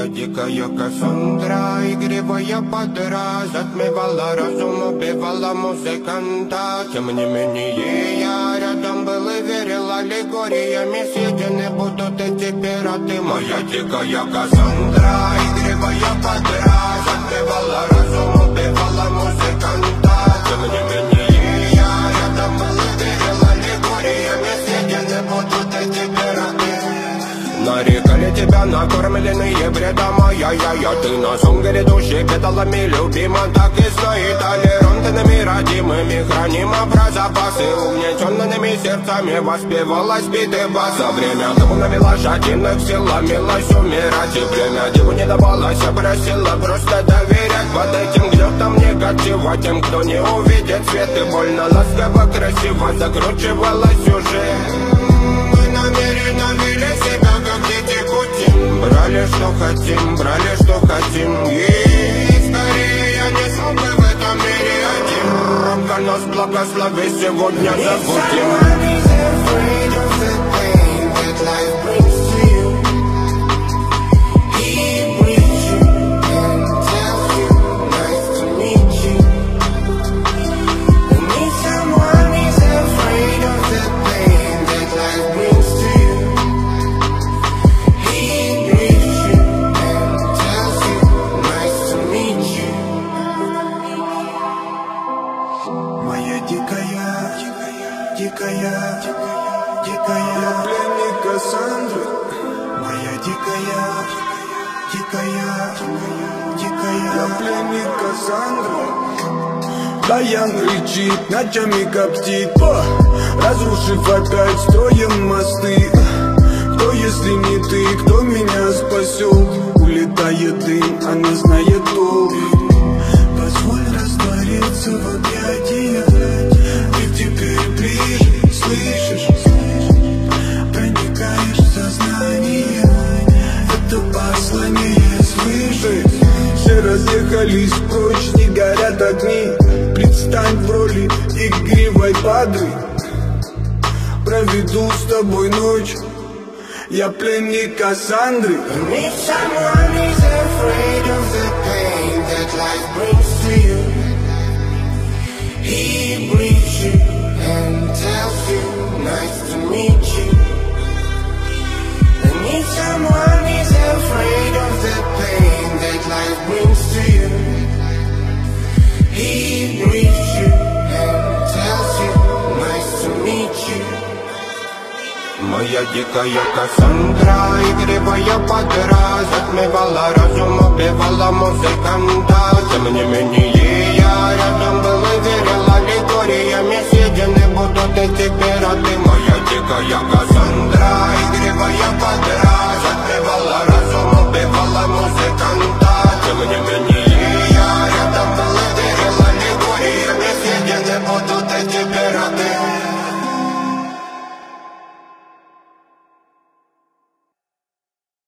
дикая Кассандра, игривая подра, затмевала разум, убивала музыканта. Тем не менее я рядом был и верил аллегориями, съедены будут эти пираты. Моя дикая Кассандра, игривая подра, затмевала разум, убивала музыканта. Тем не менее я рядом был и верил аллегориями, съедены будут эти пираты. Нарекали тебя накормленные бредом, я ты на сунгере души педалами любима. Так и знай, толерантными родимыми храним про запасы, угнетенными сердцами воспевалась биты бас. За время тому навела жадинных сил, ломилась умирать, и время деву не давалась, просила просто доверять. Под этим гнетом негатива тем, кто не увидит свет, и больно ласково красиво закручивалась уже. Мы намеренно вели себя как дети Путин, брали что хотим, и скорее я не смог бы в этом мире один. Ромка нас благослови, сегодня забудем. Дикая пленник Кассандры. Моя дикая я пленник Кассандры. Баян кричит, ночами коптит, разрушив опять строем мосты. Кто, если не ты, кто меня спасет? Улетает дым, она знает толк. Позволь раствориться в объятиях. Ты теперь ближе, слышишь? Проникаешь в сознание. Это послание слышишь? Все разъехались прочь, не горят огни. Предстань в роли игривой падры. Проведу с тобой ночь. Я пленник Кассандры. If someone is afraid of the pain that life brings to you, he breathes you and tells you, nice to meet you. And if someone is afraid of the pain that life brings to you, he breathes you and tells you, nice to meet you. Моя дикая Кассандра, игривая подра, затмевала разум, убивала музыканта. Тем не менее я рядом был и верил аллегориями, съедены будут эти пираты. Моя дикая Кассандра, игривая подра.